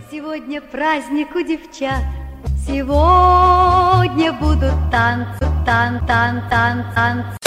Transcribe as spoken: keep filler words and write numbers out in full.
Сегодня праздник у девчат, сегодня будут танцы, тан, тан, тан, танцы.